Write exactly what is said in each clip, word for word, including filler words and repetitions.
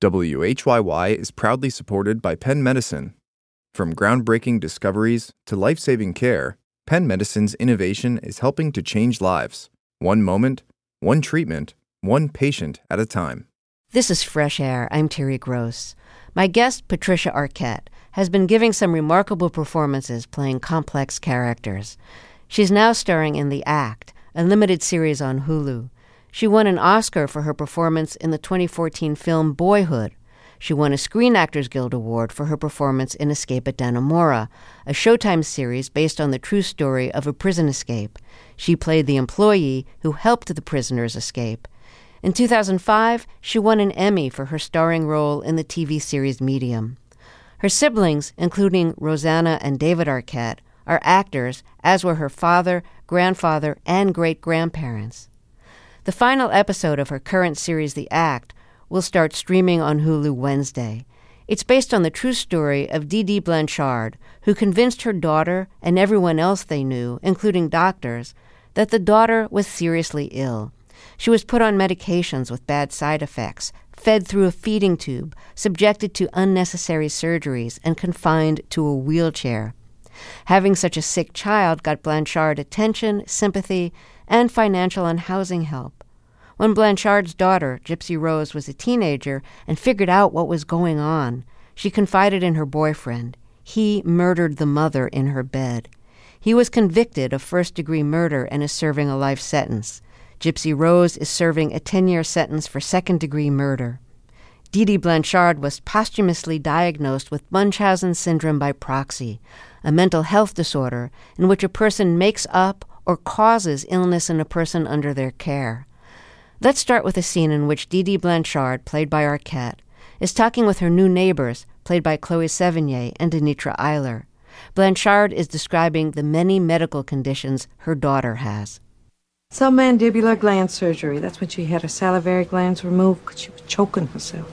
W H Y Y is proudly supported by Penn Medicine. From groundbreaking discoveries to life-saving care, Penn Medicine's innovation is helping to change lives. One moment, one treatment, one patient at a time. This is Fresh Air. I'm Terry Gross. My guest, Patricia Arquette, has been giving some remarkable performances playing complex characters. She's now starring in The Act, a limited series on Hulu. She won an Oscar for her performance in the twenty fourteen film Boyhood. She won a Screen Actors Guild Award for her performance in Escape at Dannemora, a Showtime series based on the true story of a prison escape. She played the employee who helped the prisoners escape. In two thousand five, she won an Emmy for her starring role in the T V series Medium. Her siblings, including Rosanna and David Arquette, are actors, as were her father, grandfather, and great-grandparents. The final episode of her current series, The Act, will start streaming on Hulu Wednesday. It's based on the true story of Dee Dee Blanchard, who convinced her daughter and everyone else they knew, including doctors, that the daughter was seriously ill. She was put on medications with bad side effects, fed through a feeding tube, subjected to unnecessary surgeries, and confined to a wheelchair. Having such a sick child got Blanchard attention, sympathy, and financial and housing help. When Blanchard's daughter, Gypsy Rose, was a teenager and figured out what was going on, she confided in her boyfriend. He murdered the mother in her bed. He was convicted of first-degree murder and is serving a life sentence. Gypsy Rose is serving a ten-year sentence for second-degree murder. Dee Dee Blanchard was posthumously diagnosed with Munchausen syndrome by proxy, a mental health disorder in which a person makes up or causes illness in a person under their care. Let's start with a scene in which Dee Dee Blanchard, played by Arquette, is talking with her new neighbors, played by Chloe Sevigny and Denitra Eiler. Blanchard is describing the many medical conditions her daughter has. Submandibular gland surgery. That's when she had her salivary glands removed because she was choking herself.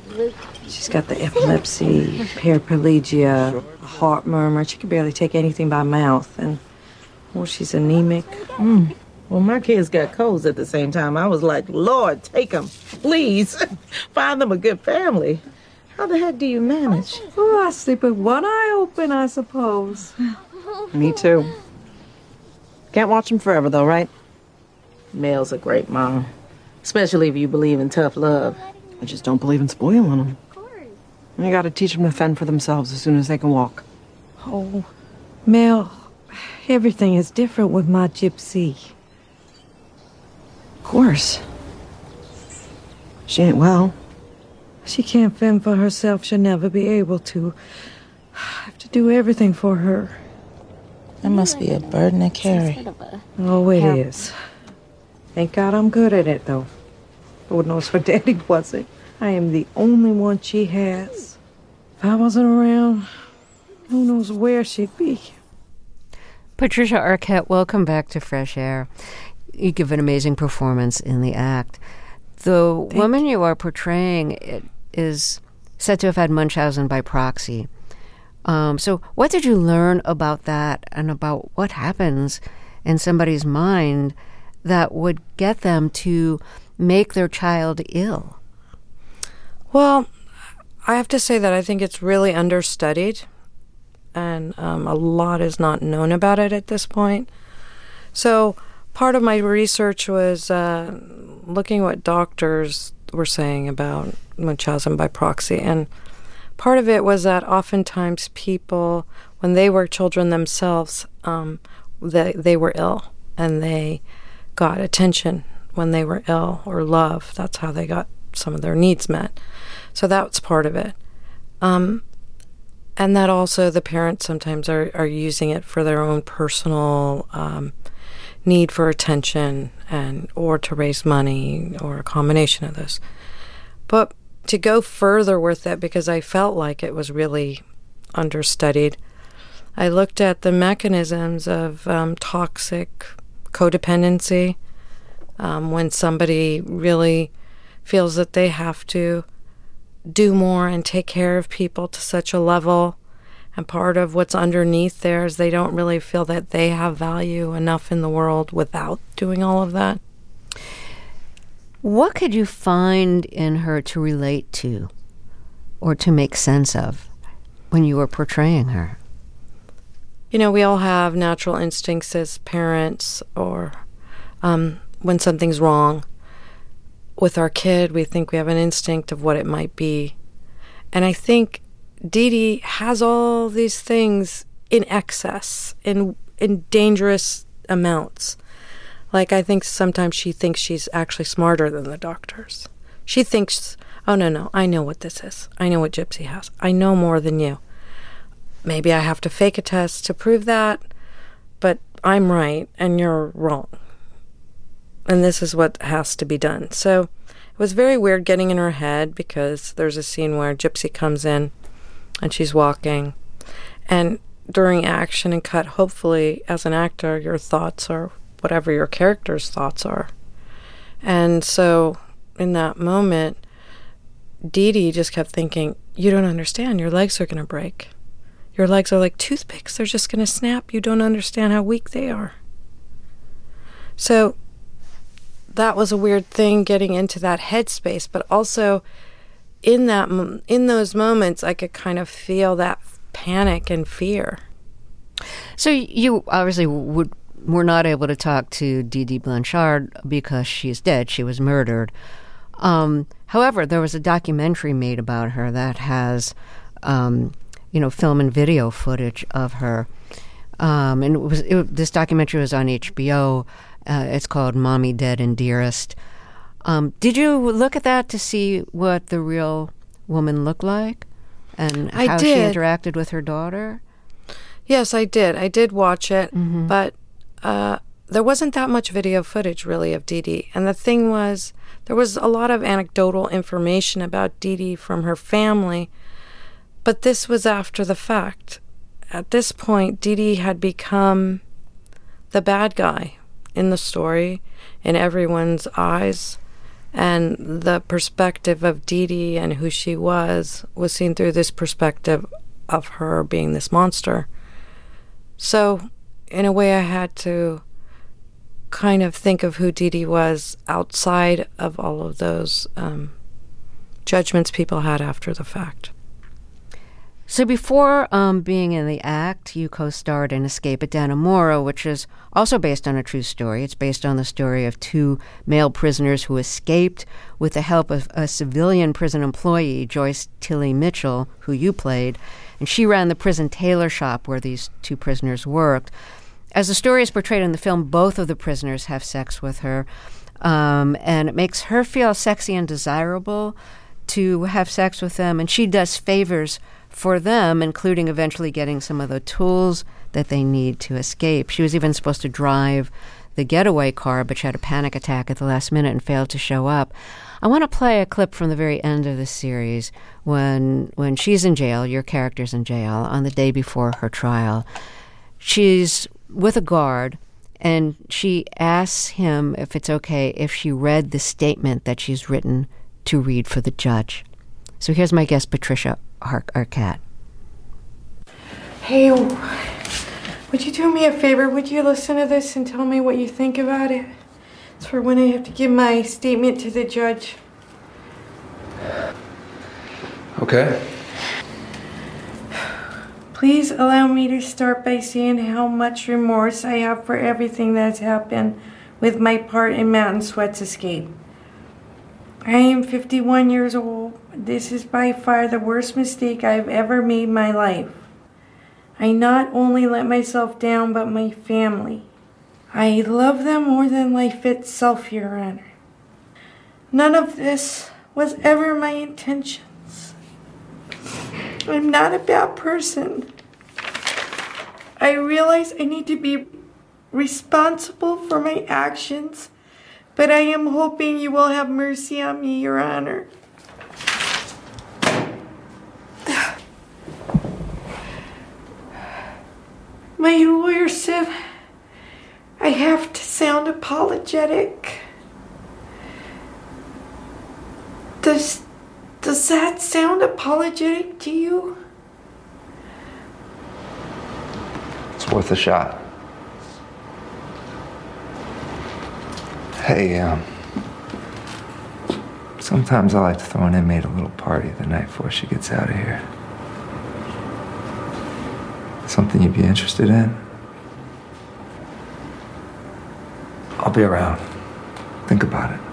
She's got the epilepsy, paraplegia, a heart murmur. She can barely take anything by mouth. And, well, she's anemic. Mm. Well, my kids got colds at the same time. I was like, Lord, take them, please. Find them a good family. How the heck do you manage? Oh, I sleep with one eye open, I suppose. Me too. Can't watch them forever, though, right? Mel's a great mom, especially if you believe in tough love. I just don't believe in spoiling them. Of course. You gotta teach them to fend for themselves as soon as they can walk. Oh, Mel, everything is different with my Gypsy. Of course. She ain't well. She can't fend for herself. She'll never be able to. I have to do everything for her. That must be a burden to carry. Oh, it is. Thank God I'm good at it, though. Lord knows her daddy wasn't. I am the only one she has. If I wasn't around, who knows where she'd be. Patricia Arquette, welcome back to Fresh Air. You give an amazing performance in The Act. The Thank woman you. you are portraying is said to have had Munchausen by proxy. Um, so what did you learn about that and about what happens in somebody's mind that would get them to make their child ill? Well, I have to say that I think it's really understudied, and um, a lot is not known about it at this point. So part of my research was uh, looking what doctors were saying about Munchausen by proxy, and part of it was that oftentimes people, when they were children themselves, um, they, they were ill, and they got attention when they were ill, or love. That's how they got some of their needs met. So that's part of it. Um, and that also the parents sometimes are, are using it for their own personal um, need for attention and or to raise money, or a combination of those. But to go further with it, because I felt like it was really understudied, I looked at the mechanisms of um, toxic codependency, um, when somebody really feels that they have to do more and take care of people to such a level, and part of what's underneath there is they don't really feel that they have value enough in the world without doing all of that. What could you find in her to relate to? or to make sense of when you were portraying her? You know, we all have natural instincts as parents, or um, when something's wrong with our kid, we think we have an instinct of what it might be. And I think Dee Dee has all these things in excess, in in dangerous amounts. Like, I think sometimes she thinks she's actually smarter than the doctors. She thinks, oh, no, no, I know what this is. I know what Gypsy has. I know more than you. Maybe I have to fake a test to prove that, but I'm right and you're wrong. And this is what has to be done. So it was very weird getting in her head, because there's a scene where Gypsy comes in and she's walking. And during action and cut, hopefully, as an actor, your thoughts are whatever your character's thoughts are. And so in that moment, Dee Dee just kept thinking, you don't understand. Your legs are going to break. Your legs are like toothpicks. They're just going to snap. You don't understand how weak they are. So that was a weird thing, getting into that headspace. But also in that in those moments, I could kind of feel that panic and fear. So you obviously would were not able to talk to Dee Dee Blanchard because she's dead. She was murdered. Um, however, there was a documentary made about her that has, um, you know, film and video footage of her. Um, and it was it, this documentary was on H B O. Uh, it's called Mommy Dead and Dearest. Um, did you look at that to see what the real woman looked like and I how did. she interacted with her daughter? Yes, I did. I did watch it, Mm-hmm. but uh, there wasn't that much video footage, really, of Dee Dee. And the thing was, there was a lot of anecdotal information about Dee Dee from her family, but this was after the fact. At this point, Dee Dee had become the bad guy in the story, in everyone's eyes, and the perspective of Dee Dee and who she was was seen through this perspective of her being this monster. So, in a way, I had to kind of think of who Dee Dee was outside of all of those um, judgments people had after the fact. So before um, being in the act, you co-starred in Escape at Dannemora, which is also based on a true story. It's based on the story of two male prisoners who escaped with the help of a civilian prison employee, Joyce Tilly Mitchell, who you played, and she ran the prison tailor shop where these two prisoners worked. As the story is portrayed in the film, both of the prisoners have sex with her, um, and it makes her feel sexy and desirable to have sex with them, and she does favors for them, including eventually getting some of the tools that they need to escape. She was even supposed to drive the getaway car, but she had a panic attack at the last minute and failed to show up. I want to play a clip from the very end of the series when when she's in jail, your character's in jail, on the day before her trial. She's with a guard, and she asks him if it's okay if she read the statement that she's written to read for the judge. So here's my guest, Patricia Ar- Arquette. Hey, would you do me a favor? Would you listen to this and tell me what you think about it? It's for when I have to give my statement to the judge. Okay. Please allow me to start by saying how much remorse I have for everything that's happened with my part in Mountain Sweat's escape. I am fifty-one years old. This is by far the worst mistake I've ever made in my life. I not only let myself down, but my family. I love them more than life itself, Your Honor. None of this was ever my intentions. I'm not a bad person. I realize I need to be responsible for my actions, but I am hoping you will have mercy on me, Your Honor. My lawyer said I have to sound apologetic. Does, does that sound apologetic to you? It's worth a shot. Hey, um, Sometimes I like to throw an inmate a little party the night before she gets out of here. Something you'd be interested in? I'll be around. Think about it.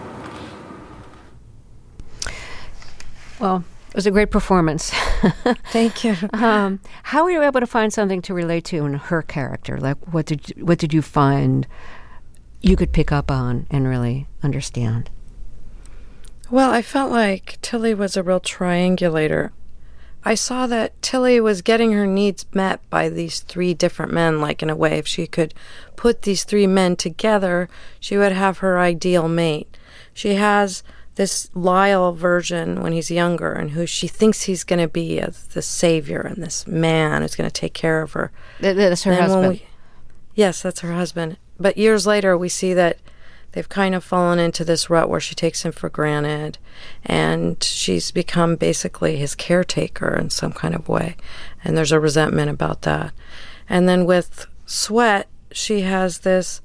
Well, it was a great performance. Thank you. Um, how were you able to find something to relate to in her character? Like, what did you, what did you find you could pick up on and really understand? Well, I felt like Tilly was a real triangulator. I saw that Tilly was getting her needs met by these three different men, like in a way, if she could put these three men together, she would have her ideal mate. She has this Lyle version when he's younger and who she thinks he's going to be as the savior and this man who's going to take care of her. That's her and husband. We, yes, that's her husband. But years later, we see that they've kind of fallen into this rut where she takes him for granted and she's become basically his caretaker in some kind of way. And there's a resentment about that. And then with Sweat, she has this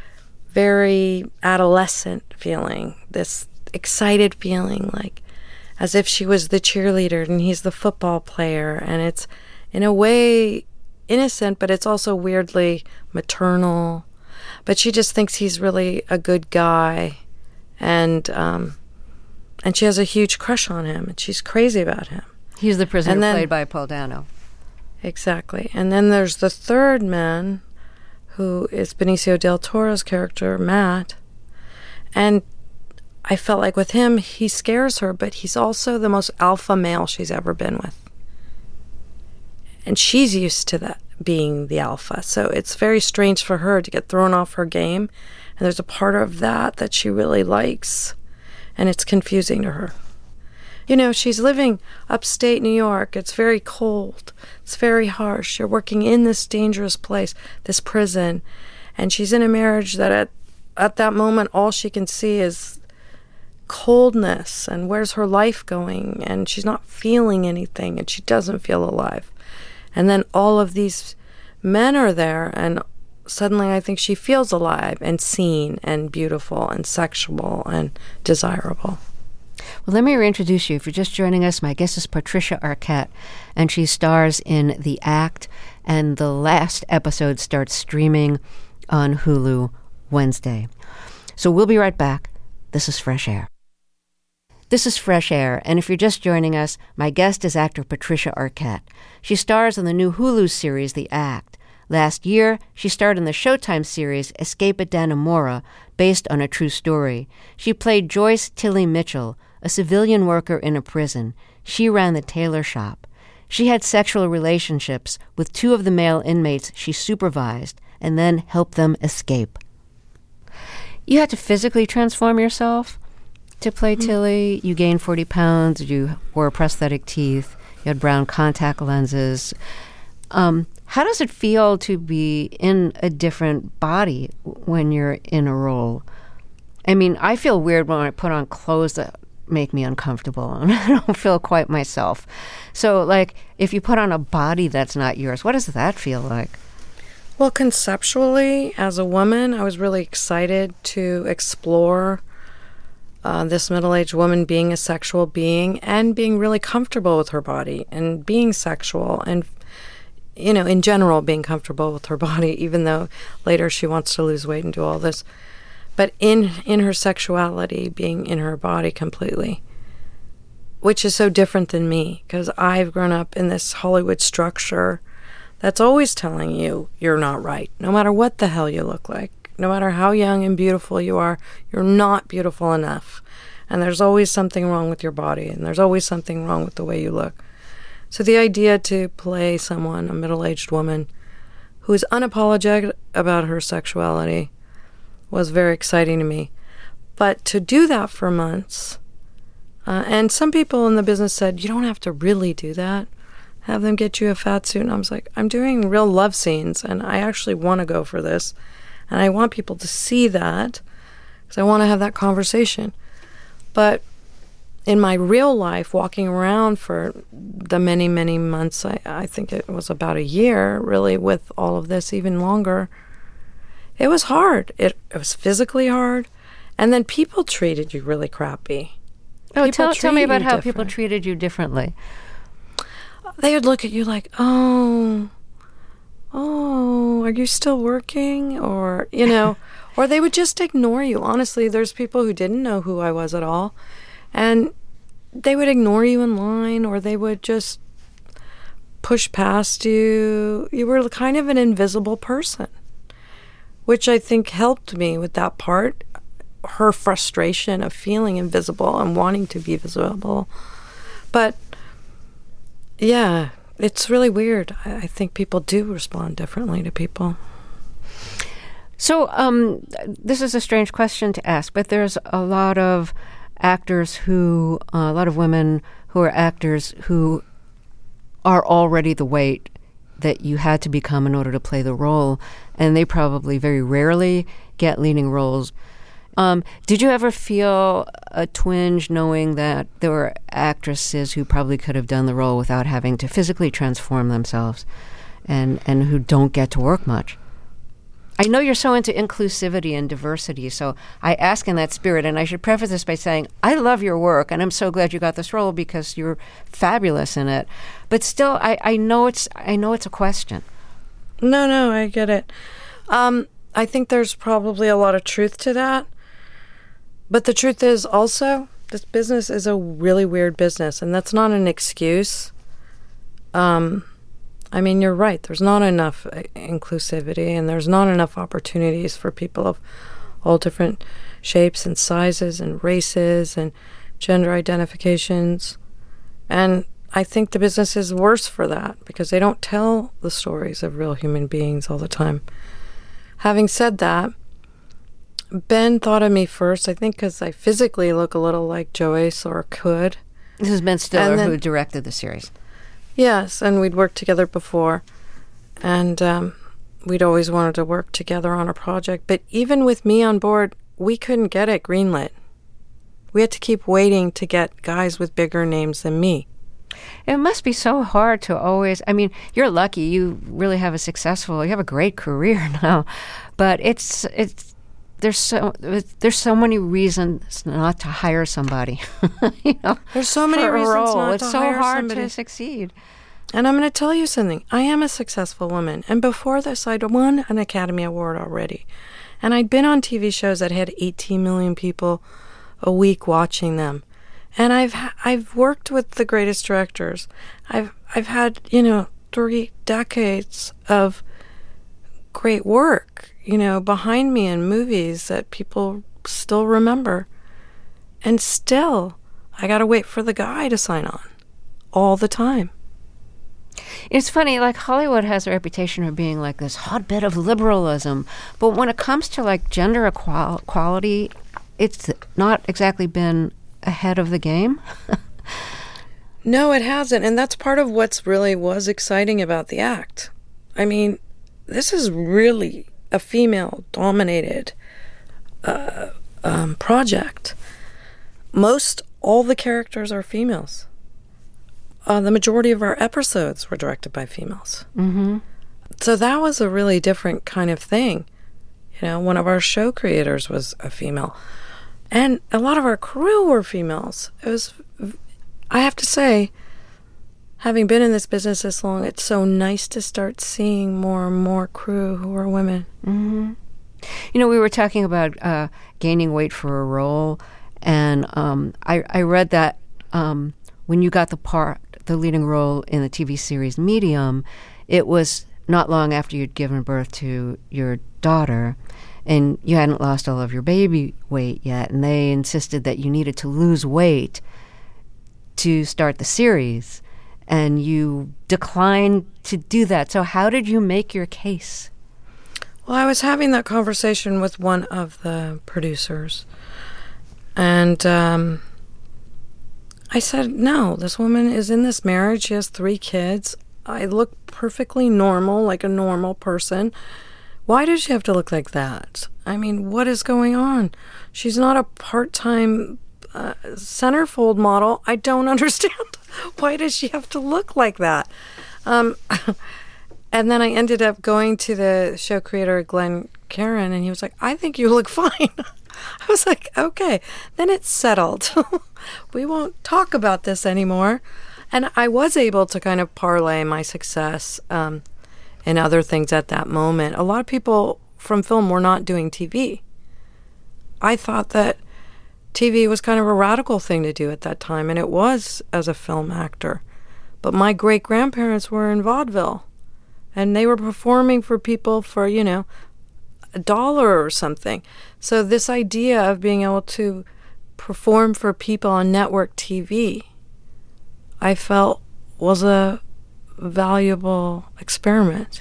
very adolescent feeling, this excited feeling, like as if she was the cheerleader and he's the football player. And it's in a way innocent, but it's also weirdly maternal. But she just thinks he's really a good guy, and um, and she has a huge crush on him, and she's crazy about him. He's the prisoner then, played by Paul Dano. Exactly. And then there's the third man, who is Benicio del Toro's character, Matt. And I felt like with him, he scares her, but he's also the most alpha male she's ever been with. And she's used to that, being the alpha. So it's very strange for her to get thrown off her game. And there's a part of that that she really likes. And it's confusing to her. You know, she's living upstate New York. It's very cold. It's very harsh. You're working in this dangerous place, this prison. And she's in a marriage that at, at that moment, all she can see is coldness and where's her life going. And she's not feeling anything and she doesn't feel alive. And then all of these men are there, and suddenly I think she feels alive and seen and beautiful and sexual and desirable. Well, let me reintroduce you. If you're just joining us, my guest is Patricia Arquette, and she stars in The Act, and the last episode starts streaming on Hulu Wednesday. So we'll be right back. This is Fresh Air. This is Fresh Air, and if you're just joining us, my guest is actor Patricia Arquette. She stars in the new Hulu series, The Act. Last year, she starred in the Showtime series Escape at Dannemora, based on a true story. She played Joyce Tilly Mitchell, a civilian worker in a prison. She ran the tailor shop. She had sexual relationships with two of the male inmates she supervised and then helped them escape. You had to physically transform yourself to play mm-hmm. Tilly. You gained forty pounds. You wore prosthetic teeth. You had brown contact lenses. Um, how does it feel to be in a different body when you're in a role? I mean, I feel weird when I put on clothes that make me uncomfortable, and I don't feel quite myself. So, like, if you put on a body that's not yours, what does that feel like? Well, conceptually, as a woman, I was really excited to explore uh, this middle-aged woman being a sexual being and being really comfortable with her body and being sexual and, you know, in general, being comfortable with her body, even though later she wants to lose weight and do all this. But in in her sexuality, being in her body completely, which is so different than me, because I've grown up in this Hollywood structure that's always telling you you're not right, no matter what the hell you look like. No matter how young and beautiful you are, you're not beautiful enough. And there's always something wrong with your body, and there's always something wrong with the way you look. So the idea to play someone, a middle-aged woman, who is unapologetic about her sexuality was very exciting to me. But to do that for months, uh, and some people in the business said, you don't have to really do that. Have them get you a fat suit. And I was like, I'm doing real love scenes, and I actually want to go for this. And I want people to see that because I want to have that conversation. But in my real life, walking around for the many, many months, I, I think it was about a year, really, with all of this, even longer, it was hard. It, it was physically hard. And then people treated you really crappy. Oh, tell, tell me about how different. people treated you differently. They would look at you like, oh, oh, are you still working? Or, you know, or they would just ignore you. Honestly, there's people who didn't know who I was at all. And they would ignore you in line, or they would just push past you. You were kind of an invisible person, which I think helped me with that part. Her frustration of feeling invisible and wanting to be visible. But yeah, it's really weird. I, I think people do respond differently to people. So um, this is a strange question to ask, but there's a lot of actors who, uh, a lot of women who are actors who are already the weight that you had to become in order to play the role, and they probably very rarely get leading roles. Um, did you ever feel a twinge knowing that there were actresses who probably could have done the role without having to physically transform themselves and, and who don't get to work much? I know you're so into inclusivity and diversity, so I ask in that spirit, and I should preface this by saying I love your work, and I'm so glad you got this role because you're fabulous in it. But still, I, I know it's I know it's a question. No, no, I get it. Um, I think there's probably a lot of truth to that. But the truth is also, this business is a really weird business, and that's not an excuse. Um, I mean, you're right. There's not enough inclusivity, and there's not enough opportunities for people of all different shapes and sizes and races and gender identifications. And I think the business is worse for that because they don't tell the stories of real human beings all the time. Having said that, Ben thought of me first, I think because I physically look a little like Joyce or could. This is Ben Stiller then, who directed the series. Yes, and we'd worked together before. And um, we'd always wanted to work together on a project. But even with me on board, we couldn't get it greenlit. We had to keep waiting to get guys with bigger names than me. It must be so hard to always, I mean, you're lucky. You really have a successful, you have a great career now. But it's, it's, There's so there's so many reasons not to hire somebody. you know, there's so many reasons role. not it's to so hire hard somebody. to succeed. And I'm going to tell you something. I am a successful woman, and before this, I'd won an Academy Award already, and I'd been on T V shows that had eighteen million people a week watching them, and I've I've worked with the greatest directors. I've I've had you know three decades of great work, you know, behind me in movies that people still remember. And still, I got to wait for the guy to sign on all the time. It's funny, like Hollywood has a reputation of being like this hotbed of liberalism, but when it comes to like gender equal- equality, it's not exactly been ahead of the game. No, it hasn't. And that's part of what's really was exciting about the act. I mean, this is really a female-dominated uh, um, project. Most all the characters are females. Uh, the majority of our episodes were directed by females. Mm-hmm. So that was a really different kind of thing. You know, one of our show creators was a female. And a lot of our crew were females. It was, I have to say, having been in this business this long, it's so nice to start seeing more and more crew who are women. Mm-hmm. You know, we were talking about uh, gaining weight for a role, and um, I, I read that um, when you got the part, the leading role in the T V series Medium, it was not long after you'd given birth to your daughter, and you hadn't lost all of your baby weight yet, and they insisted that you needed to lose weight to start the series. And you declined to do that. So how did you make your case? Well, I was having that conversation with one of the producers. And um, I said, no, this woman is in this marriage. She has three kids. I look perfectly normal, like a normal person. Why does she have to look like that? I mean, what is going on? She's not a part-time uh, centerfold model. I don't understand. Why does she have to look like that? Um, and then I ended up going to the show creator, Glenn Caron, and he was like, I think you look fine. I was like, okay, then it's settled. We won't talk about this anymore. And I was able to kind of parlay my success um, in other things at that moment. A lot of people from film were not doing T V. I thought that T V was kind of a radical thing to do at that time, and it was as a film actor. But my great-grandparents were in vaudeville, and they were performing for people for, you know, a dollar or something. So this idea of being able to perform for people on network T V, I felt was a valuable experiment.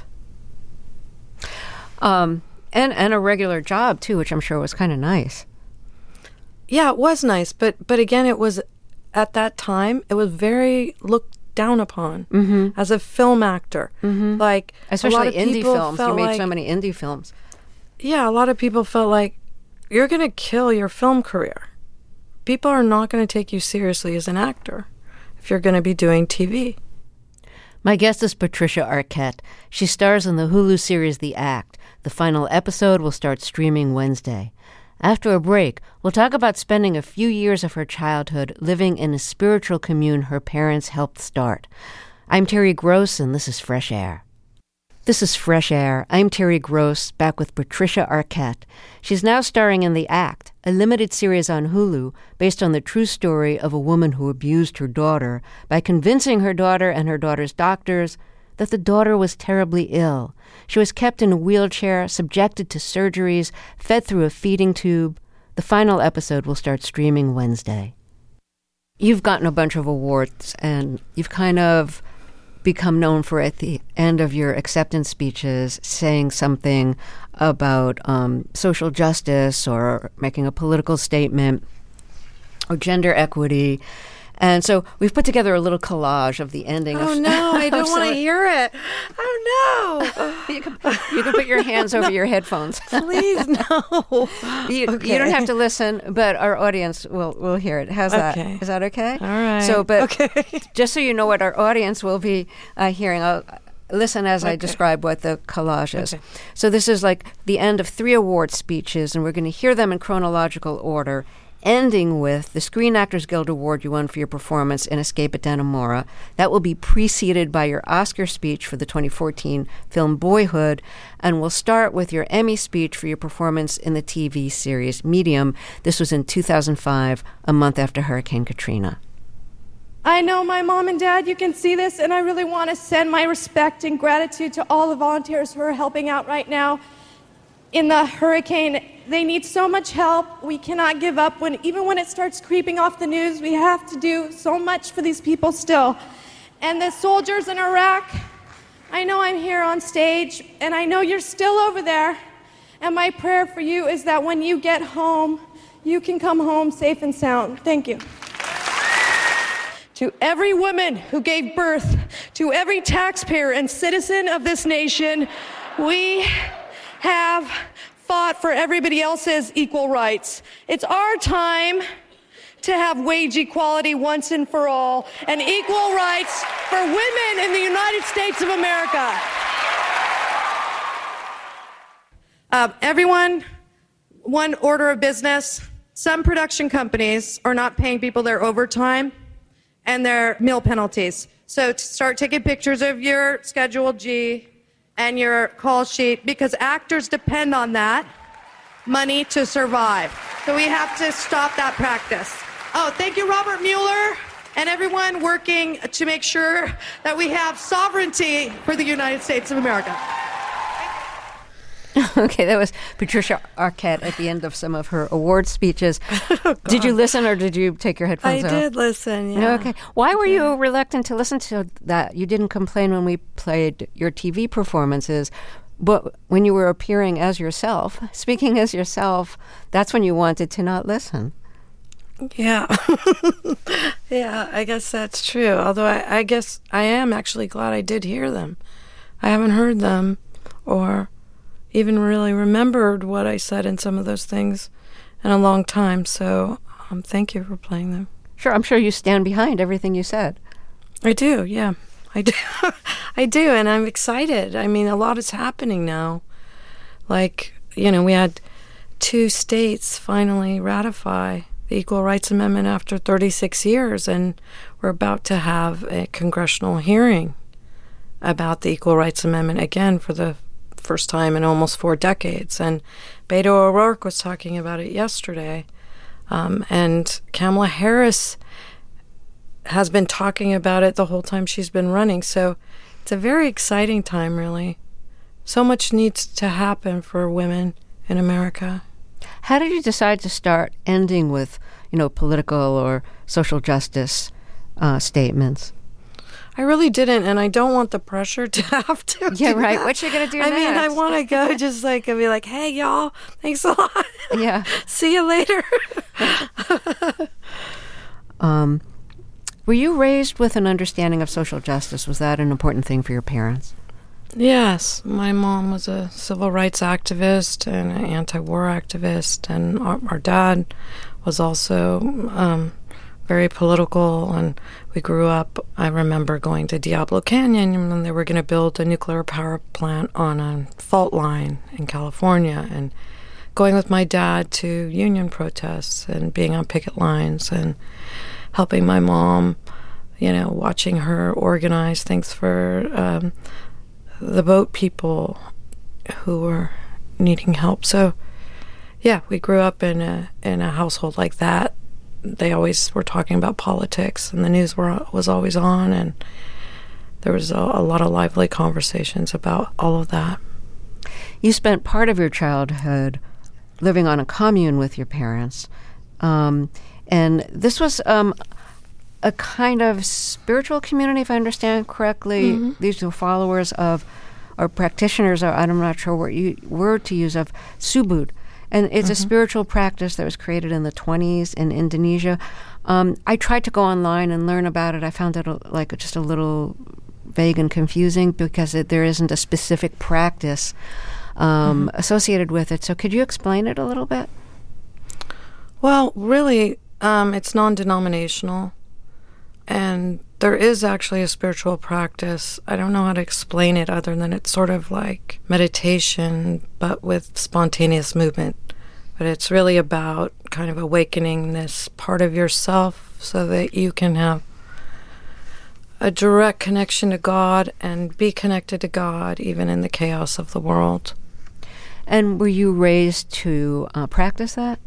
Um, and, and a regular job, too, which I'm sure was kind of nice. Yeah, it was nice. But, but again, it was, at that time, it was very looked down upon mm-hmm. as a film actor. Mm-hmm. Like, especially a lot of indie people films. You felt made like, so many indie films. Yeah, a lot of people felt like, you're going to kill your film career. People are not going to take you seriously as an actor if you're going to be doing T V. My guest is Patricia Arquette. She stars in the Hulu series The Act. The final episode will start streaming Wednesday. After a break, we'll talk about spending a few years of her childhood living in a spiritual commune her parents helped start. I'm Terry Gross, and this is Fresh Air. This is Fresh Air. I'm Terry Gross, back with Patricia Arquette. She's now starring in The Act, a limited series on Hulu based on the true story of a woman who abused her daughter by convincing her daughter and her daughter's doctors that the daughter was terribly ill. She was kept in a wheelchair, subjected to surgeries, fed through a feeding tube. The final episode will start streaming Wednesday. You've gotten a bunch of awards, and you've kind of become known for, at the end of your acceptance speeches, saying something about um, social justice or making a political statement or gender equity. And so we've put together a little collage of the ending. Oh, of, no, I don't want to hear it. Oh, no. you, can, you can put your hands over no. your headphones. Please, no. you, okay. you don't have to listen, but our audience will, will hear it. How's okay. that? Is that okay? All right. So, but okay. just so you know what our audience will be uh, hearing, I'll listen as okay. I describe what the collage is. Okay. So this is like the end of three award speeches, and we're going to hear them in chronological order, ending with the Screen Actors Guild Award you won for your performance in Escape at Dannemora. That will be preceded by your Oscar speech for the twenty fourteen film Boyhood, and we'll start with your Emmy speech for your performance in the T V series Medium. This was in two thousand five, a month after Hurricane Katrina. I know my mom and dad, you can see this, and I really want to send my respect and gratitude to all the volunteers who are helping out right now in the hurricane. They need so much help. We cannot give up. When even when it starts creeping off the news, we have to do so much for these people still. And the soldiers in Iraq, I know I'm here on stage, and I know you're still over there. And my prayer for you is that when you get home, you can come home safe and sound. Thank you. To every woman who gave birth, to every taxpayer and citizen of this nation, we have fought for everybody else's equal rights. It's our time to have wage equality once and for all, and equal rights for women in the United States of America. Uh, everyone, one order of business. Some production companies are not paying people their overtime and their meal penalties. So to start taking pictures of your Schedule G and your call sheet, because actors depend on that money to survive. So we have to stop that practice. Oh, thank you, Robert Mueller, and everyone working to make sure that we have sovereignty for the United States of America. Okay, that was Patricia Arquette at the end of some of her award speeches. Oh, did you listen, or did you take your headphones I off? I did listen, yeah. Okay. Why were you reluctant to listen to that? You didn't complain when we played your T V performances, but when you were appearing as yourself, speaking as yourself, that's when you wanted to not listen. Yeah. Yeah, I guess that's true. Although I, I guess I am actually glad I did hear them. I haven't heard them or even really remembered what I said in some of those things in a long time. So um, thank you for playing them. Sure, I'm sure you stand behind everything you said. I do, yeah. I do. I do, and I'm excited. I mean, a lot is happening now. Like, you know, we had two states finally ratify the Equal Rights Amendment after thirty-six years, and we're about to have a congressional hearing about the Equal Rights Amendment again for the first time in almost four decades. And Beto O'Rourke was talking about it yesterday, um, and Kamala Harris has been talking about it the whole time she's been running. So it's a very exciting time, really. So much needs to happen for women in America. How did you decide to start ending with, you know, political or social justice uh, statements? I really didn't, and I don't want the pressure to have to. Yeah, do right. that. What you gonna do I next? mean, I want to go just like and be like, "Hey, y'all, thanks a lot. Yeah, see you later." um, were you raised with an understanding of social justice? Was that an important thing for your parents? Yes, my mom was a civil rights activist and an anti-war activist, and our, our dad was also um, very political, and we grew up, I remember going to Diablo Canyon when they were going to build a nuclear power plant on a fault line in California, and going with my dad to union protests and being on picket lines and helping my mom, you know, watching her organize things for um, the boat people who were needing help. So, yeah, we grew up in a in a household like that. They always were talking about politics, and the news were was always on, and there was a, a lot of lively conversations about all of that. You spent part of your childhood living on a commune with your parents, um, and this was um, a kind of spiritual community, if I understand correctly. Mm-hmm. These were followers of, or practitioners, or I'm not sure what you, word to use, of Subud. And it's mm-hmm. a spiritual practice that was created in the twenties in Indonesia. Um, I tried to go online and learn about it. I found it a, like just a little vague and confusing because it, there isn't a specific practice um, mm-hmm. associated with it. So could you explain it a little bit? Well, really, um, it's non-denominational. And there is actually a spiritual practice. I don't know how to explain it other than it's sort of like meditation, but with spontaneous movement. But it's really about kind of awakening this part of yourself so that you can have a direct connection to God and be connected to God even in the chaos of the world. And were you raised to uh, practice that?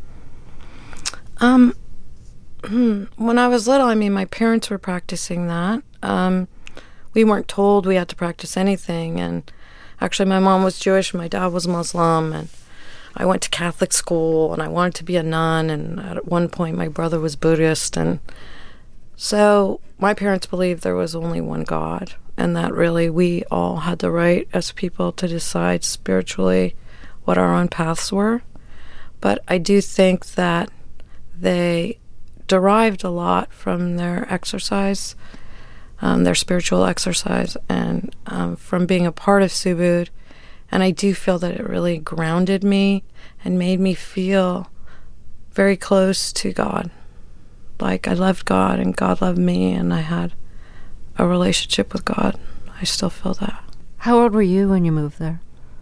Um... When I was little, I mean, my parents were practicing that. Um, we weren't told we had to practice anything. And actually, my mom was Jewish, my dad was Muslim, and I went to Catholic school, and I wanted to be a nun. And at one point, my brother was Buddhist. And so my parents believed there was only one God, and that really we all had the right as people to decide spiritually what our own paths were. But I do think that they derived a lot from their exercise, um, their spiritual exercise, and um, from being a part of Subud. And I do feel that it really grounded me and made me feel very close to God. Like I loved God and God loved me, and I had a relationship with God. I still feel that. How old were you when you moved there?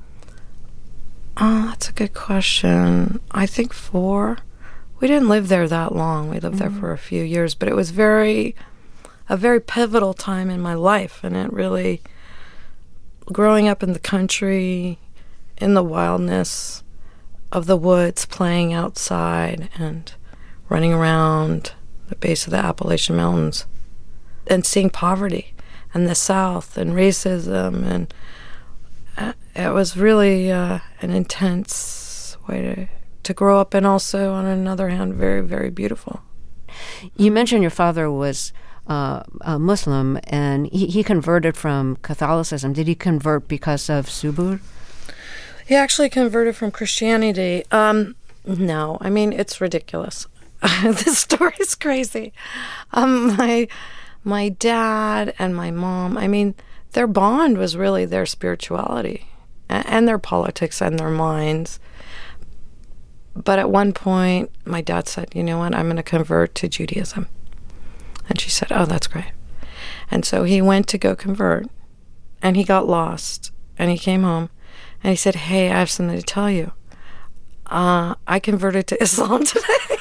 Oh, that's a good question. I think four. We didn't live there that long. We lived mm-hmm. there for a few years, but it was very, a very pivotal time in my life, and it really, growing up in the country, in the wildness of the woods, playing outside and running around the base of the Appalachian Mountains, and seeing poverty and the South and racism, and uh, it was really uh, an intense way to to grow up, and also, on another hand, very, very beautiful. You mentioned your father was uh, a Muslim, and he, he converted from Catholicism. Did he convert because of Subud? He actually converted from Christianity. Um, no, I mean, it's ridiculous. This story is crazy. Um, my my dad and my mom, I mean, their bond was really their spirituality and, and their politics and their minds. But at one point, my dad said, you know what, I'm going to convert to Judaism. And she said, oh, that's great. And so he went to go convert, and he got lost, and he came home, and he said, hey, I have something to tell you. uh, I converted to Islam today.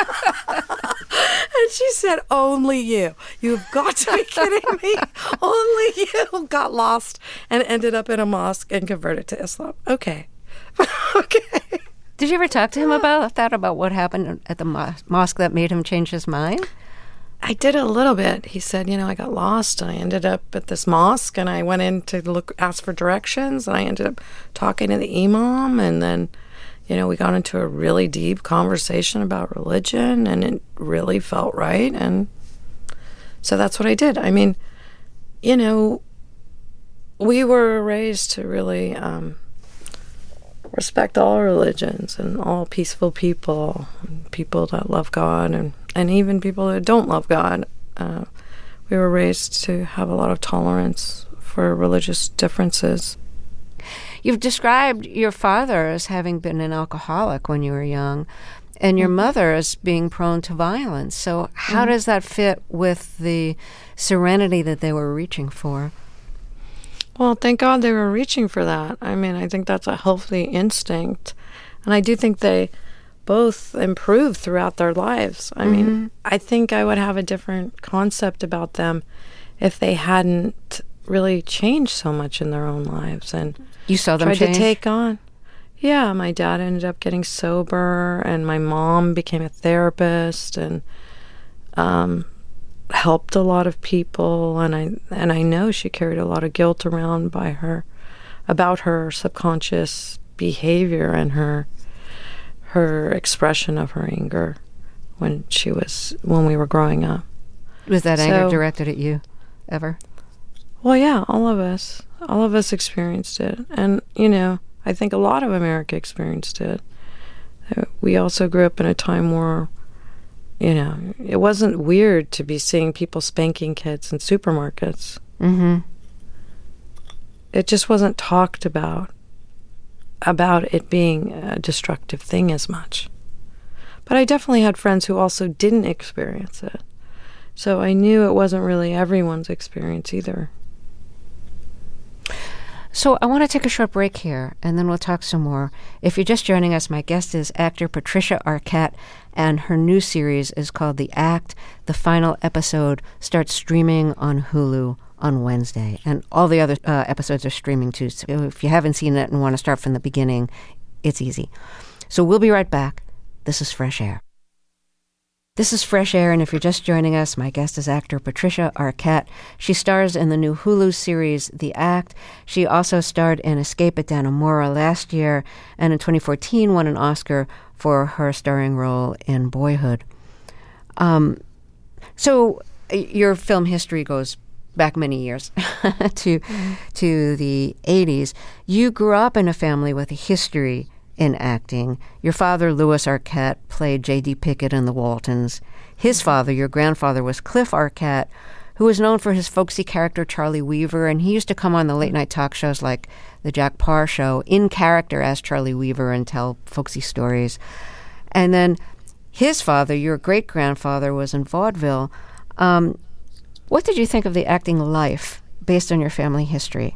And she said, only you. You've got to be kidding me. Only you got lost and ended up in a mosque and converted to Islam. Okay. Okay. Did you ever talk to him about that, about what happened at the mos- mosque that made him change his mind? I did a little bit. He said, you know, I got lost and I ended up at this mosque and I went in to look, ask for directions, and I ended up talking to the imam, and then, you know, we got into a really deep conversation about religion, and it really felt right. And so that's what I did. I mean, you know, we were raised to really um, respect all religions and all peaceful people, and people that love God, and, and even people that don't love God. Uh, we were raised to have a lot of tolerance for religious differences. You've described your father as having been an alcoholic when you were young, and your mm-hmm. mother as being prone to violence. So how mm-hmm. does that fit with the serenity that they were reaching for? Well, thank God they were reaching for that. I mean, I think that's a healthy instinct. And I do think they both improved throughout their lives. I mm-hmm. mean, I think I would have a different concept about them if they hadn't really changed so much in their own lives. And you saw them tried change? to take on. Yeah, my dad ended up getting sober, and my mom became a therapist and um, helped a lot of people. And I and I know she carried a lot of guilt around by her about her subconscious behavior and her her expression of her anger when she was when we were growing up. Was that so, anger directed at you ever? Well, yeah, all of us. All of us experienced it. And, you know, I think a lot of America experienced it. We also grew up in a time where, you know, it wasn't weird to be seeing people spanking kids in supermarkets. Mm-hmm. It just wasn't talked about, about it being a destructive thing as much. But I definitely had friends who also didn't experience it. So I knew it wasn't really everyone's experience either. So I want to take a short break here, and then we'll talk some more. If you're just joining us, my guest is actor Patricia Arquette, and her new series is called The Act. The final episode starts streaming on Hulu on Wednesday, and all the other uh, episodes are streaming too. So if you haven't seen it and want to start from the beginning, it's easy. So we'll be right back. This is Fresh Air. This is Fresh Air, and if you're just joining us, my guest is actor Patricia Arquette. She stars in the new Hulu series, The Act. She also starred in Escape at Dannemora last year, and in twenty fourteen won an Oscar for her starring role in Boyhood. Um, so your film history goes back many years to mm-hmm. to the eighties. You grew up in a family with a history in acting. Your father, Louis Arquette, played J D Pickett in The Waltons. His father, your grandfather, was Cliff Arquette, who was known for his folksy character Charlie Weaver, and he used to come on the late-night talk shows like The Jack Paar Show in character as Charlie Weaver and tell folksy stories. And then his father, your great-grandfather, was in vaudeville. Um, what did you think of the acting life based on your family history?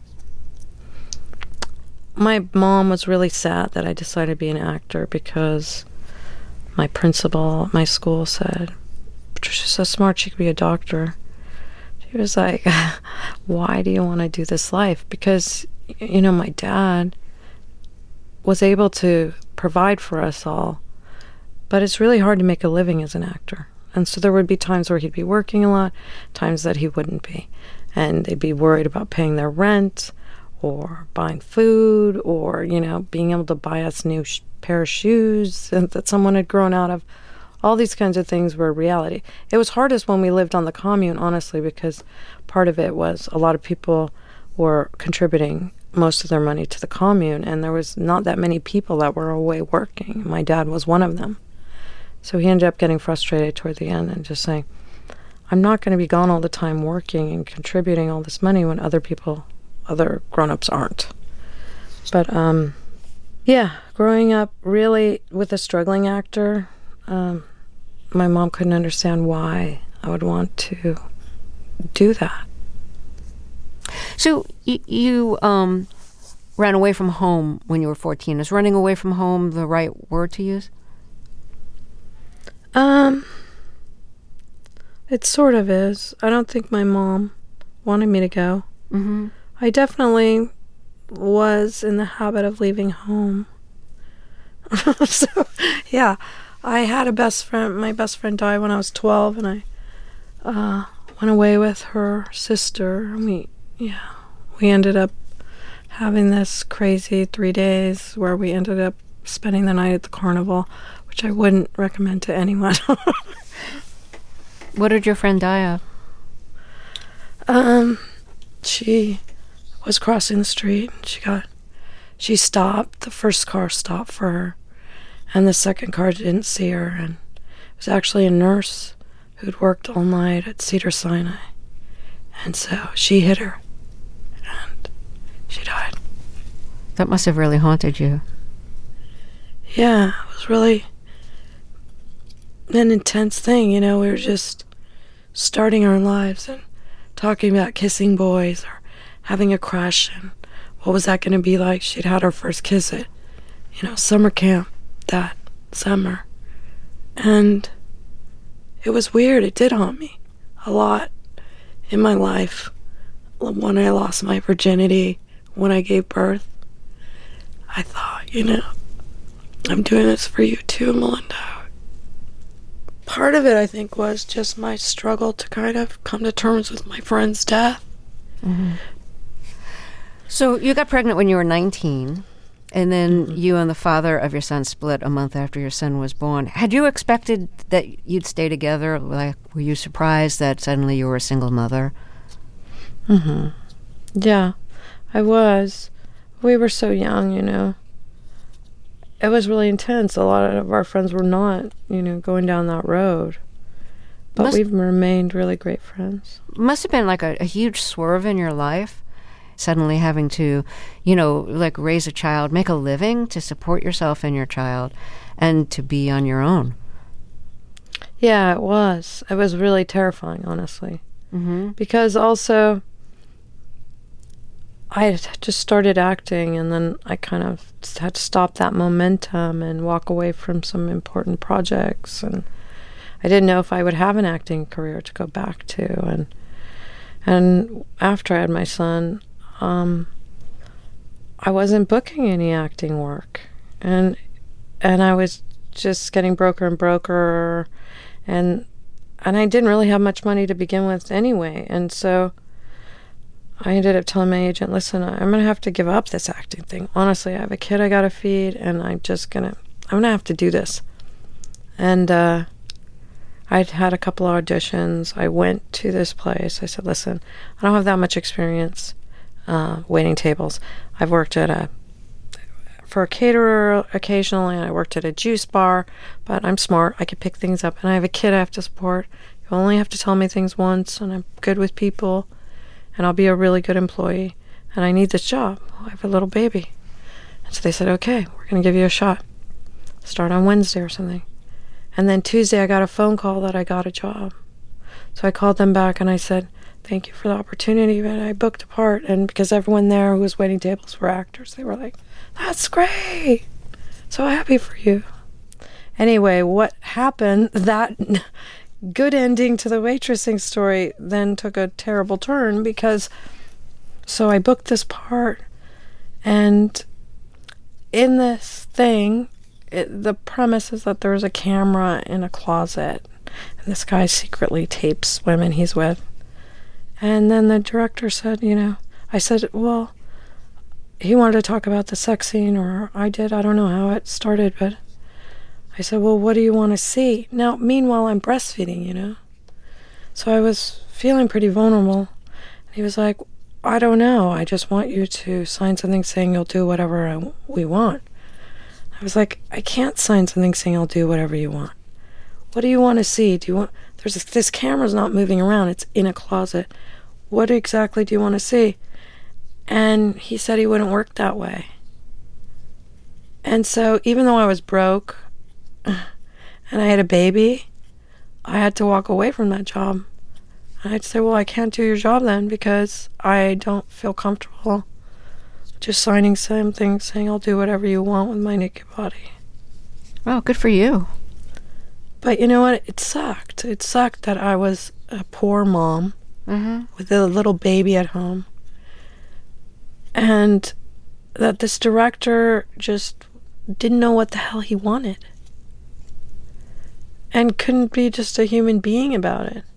My mom was really sad that I decided to be an actor because my principal at my school said, Patricia's so smart, she could be a doctor. She was like, why do you want to do this life? Because, you know, my dad was able to provide for us all, but it's really hard to make a living as an actor. And so there would be times where he'd be working a lot, times that he wouldn't be. And they'd be worried about paying their rent, or buying food, or, you know, being able to buy us new sh- pair of shoes that someone had grown out of. All these kinds of things were reality. It was hardest when we lived on the commune, honestly, because part of it was a lot of people were contributing most of their money to the commune, and there was not that many people that were away working. My dad was one of them. So he ended up getting frustrated toward the end and just saying, I'm not going to be gone all the time working and contributing all this money when other people other grown-ups aren't. But, um, yeah, growing up really with a struggling actor, um, my mom couldn't understand why I would want to do that. So y- you um, ran away from home when you were fourteen. Is running away from home the right word to use? Um, it sort of is. I don't think my mom wanted me to go. Mm-hmm. I definitely was in the habit of leaving home. So, yeah, I had a best friend. My best friend died when I was twelve, and I uh, went away with her sister. And we, yeah, we ended up having this crazy three days where we ended up spending the night at the carnival, which I wouldn't recommend to anyone. What did your friend die of? Um, she was crossing the street. She got, she stopped. The first car stopped for her, and the second car didn't see her. And it was actually a nurse who'd worked all night at Cedars-Sinai, and so she hit her, and she died. That must have really haunted you. Yeah, it was really an intense thing. You know, we were just starting our lives and talking about kissing boys or having a crush, and what was that going to be like? She'd had her first kiss at, you know, summer camp that summer. And it was weird. It did haunt me a lot in my life. When I lost my virginity, when I gave birth, I thought, you know, I'm doing this for you too, Melinda. Part of it, I think, was just my struggle to kind of come to terms with my friend's death. Mm-hmm. So you got pregnant when you were nineteen, and then mm-hmm. you and the father of your son split a month after your son was born. Had you expected that you'd stay together? Like, were you surprised that suddenly you were a single mother? Mm-hmm. Yeah, I was. We were so young, you know. It was really intense. A lot of our friends were not, you know, going down that road. But must, we've remained really great friends. Must have been like a, a huge swerve in your life, suddenly having to, you know, like raise a child, make a living to support yourself and your child, and to be on your own. Yeah, it was. It was really terrifying, honestly. Mm-hmm. Because also, I had just started acting, and then I kind of had to stop that momentum and walk away from some important projects, and I didn't know if I would have an acting career to go back to. And and after I had my son, um, I wasn't booking any acting work, and and I was just getting broker and broker, and and I didn't really have much money to begin with anyway, and so I ended up telling my agent, listen, I'm going to have to give up this acting thing. Honestly, I have a kid I got to feed, and I'm just going to, I'm going to have to do this. And uh, I'd had a couple of auditions. I went to this place. I said, listen, I don't have that much experience uh, waiting tables. I've worked at a, for a caterer occasionally, and I worked at a juice bar, but I'm smart. I could pick things up, and I have a kid I have to support. You only have to tell me things once, and I'm good with people. And I'll be a really good employee, and I need this job. I have a little baby. And so they said, okay, we're going to give you a shot. Start on Wednesday or something. And then Tuesday I got a phone call that I got a job. So I called them back and I said, thank you for the opportunity, but I booked a part. And because everyone there who was waiting tables were actors, they were like, that's great. So happy for you. Anyway, what happened, that good ending to the waitressing story then took a terrible turn, because so I booked this part, and in this thing, it, the premise is that there's a camera in a closet, and this guy secretly tapes women he's with. And then the director said, you know, I said, well, he wanted to talk about the sex scene, or I did, I don't know how it started, but I said, well, what do you want to see? Now, meanwhile, I'm breastfeeding, you know? So I was feeling pretty vulnerable. And he was like, I don't know. I just want you to sign something saying you'll do whatever I, we want. I was like, I can't sign something saying I'll do whatever you want. What do you want to see? Do you want... There's this, this camera's not moving around. It's in a closet. What exactly do you want to see? And he said he wouldn't work that way. And so even though I was broke and I had a baby, I had to walk away from that job. And I'd say, well, I can't do your job then because I don't feel comfortable just signing something saying I'll do whatever you want with my naked body. Oh, good for you. But you know what? It sucked. It sucked that I was a poor mom mm-hmm. with a little baby at home. And that this director just didn't know what the hell he wanted. And couldn't be just a human being about it.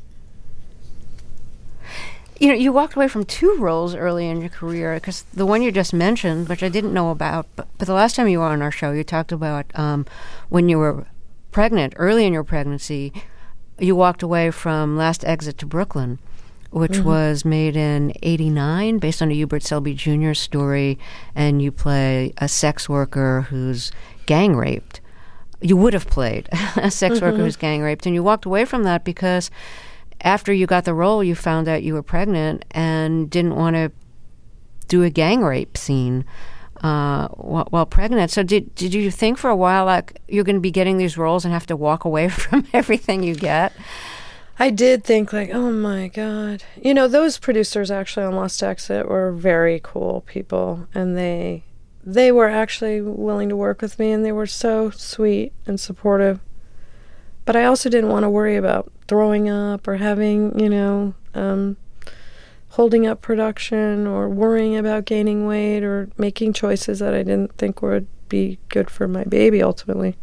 You know, you walked away from two roles early in your career, because the one you just mentioned, which I didn't know about, but, but the last time you were on our show, you talked about um, when you were pregnant, early in your pregnancy, you walked away from Last Exit to Brooklyn, which mm-hmm. was made in eighty-nine, based on a Hubert Selby Junior story, and you play a sex worker who's gang raped. You would have played a sex mm-hmm. worker who's gang raped, and you walked away from that because after you got the role, you found out you were pregnant and didn't want to do a gang rape scene uh, while, while pregnant. So did did you think for a while like you're going to be getting these roles and have to walk away from everything you get? I did think like, oh my God. You know, those producers actually on Lost Exit were very cool people, and they they were actually willing to work with me, and they were so sweet and supportive. But I also didn't want to worry about throwing up or having, you know, um, holding up production or worrying about gaining weight or making choices that I didn't think would be good for my baby ultimately.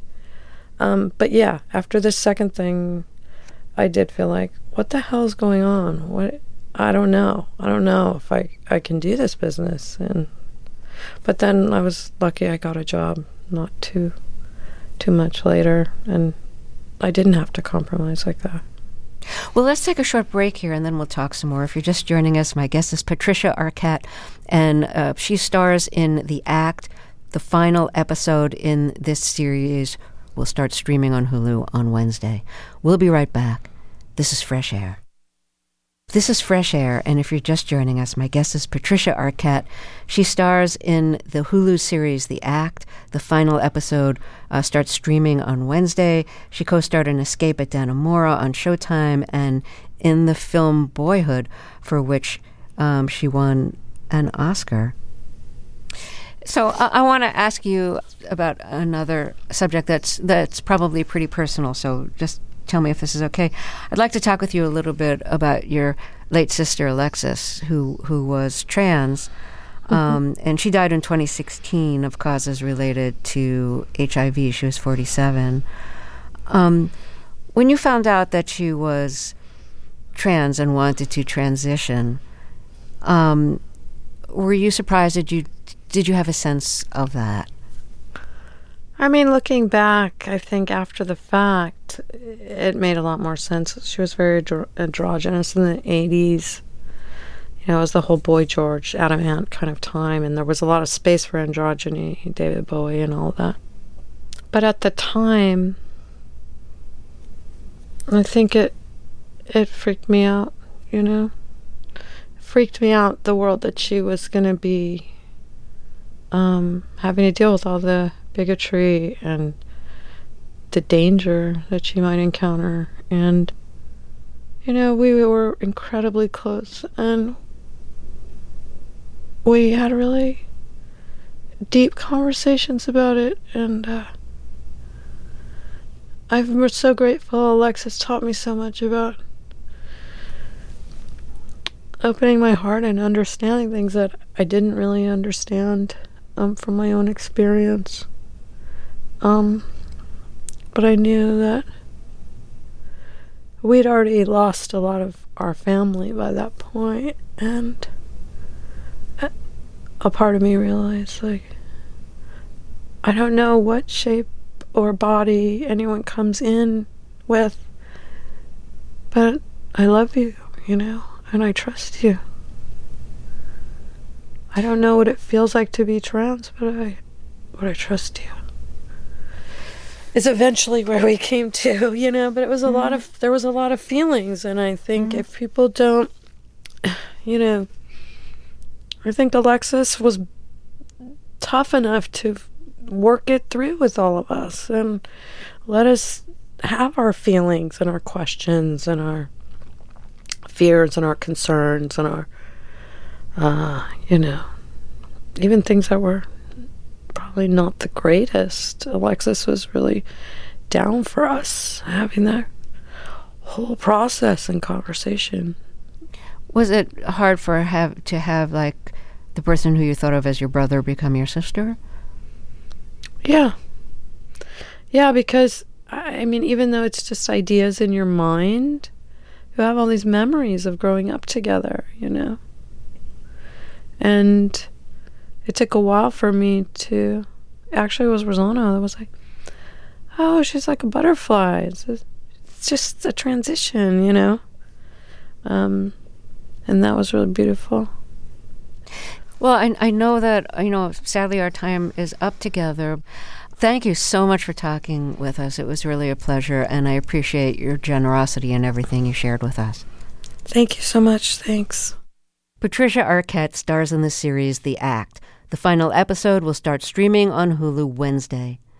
Um, but yeah, after this second thing, I did feel like, what the hell's going on? What? I don't know. I don't know if I, I can do this business. And but then I was lucky I got a job not too too much later, and I didn't have to compromise like that. Well, let's take a short break here, and then we'll talk some more. If you're just joining us, my guest is Patricia Arquette, and uh, she stars in The Act. The final episode in this series will start streaming on Hulu on Wednesday. We'll be right back. This is Fresh Air. This is Fresh Air, and if you're just joining us, my guest is Patricia Arquette. She stars in the Hulu series The Act. The final episode uh, starts streaming on Wednesday. She co-starred in Escape at Dannemora on Showtime and in the film Boyhood, for which um, she won an Oscar. So uh, I want to ask you about another subject that's that's probably pretty personal, so just tell me if this is okay. I'd like to talk with you a little bit about your late sister, Alexis, who, who was trans, um, mm-hmm. and she died in twenty sixteen of causes related to H I V. She was forty-seven. Um, when you found out that she was trans and wanted to transition, um, were you surprised? Did you, did you have a sense of that? I mean, looking back, I think after the fact, it made a lot more sense. She was very andro- androgynous in the eighties. You know, it was the whole Boy George, Adam Ant kind of time, and there was a lot of space for androgyny, David Bowie and all of that. But at the time, I think it it freaked me out, you know? It freaked me out, the world that she was going to be um, having to deal with all the bigotry and the danger that she might encounter. And you know, we were incredibly close, and we had really deep conversations about it, and uh, I'm so grateful Alexis taught me so much about opening my heart and understanding things that I didn't really understand um, from my own experience. Um, but I knew that we'd already lost a lot of our family by that point, and a part of me realized, like, I don't know what shape or body anyone comes in with, but I love you, you know, and I trust you. I don't know what it feels like to be trans, but I, but I trust you. Is eventually where we came to, you know, but it was a mm-hmm. lot of, there was a lot of feelings, and I think mm-hmm. if people don't, you know, I think Alexis was tough enough to work it through with all of us and let us have our feelings and our questions and our fears and our concerns and our, uh, you know, even things that were probably not the greatest. Alexis was really down for us having that whole process and conversation. Was it hard for have to have like the person who you thought of as your brother become your sister? Yeah. Yeah, because, I mean, even though it's just ideas in your mind, you have all these memories of growing up together, you know? And it took a while for me to... Actually, it was Rosanna that was like, oh, she's like a butterfly. It's, a, it's just a transition, you know? Um, and that was really beautiful. Well, I, I know that, you know, sadly our time is up together. Thank you so much for talking with us. It was really a pleasure, and I appreciate your generosity and everything you shared with us. Thank you so much. Thanks. Patricia Arquette stars in the series The Act. The final episode will start streaming on Hulu Wednesday.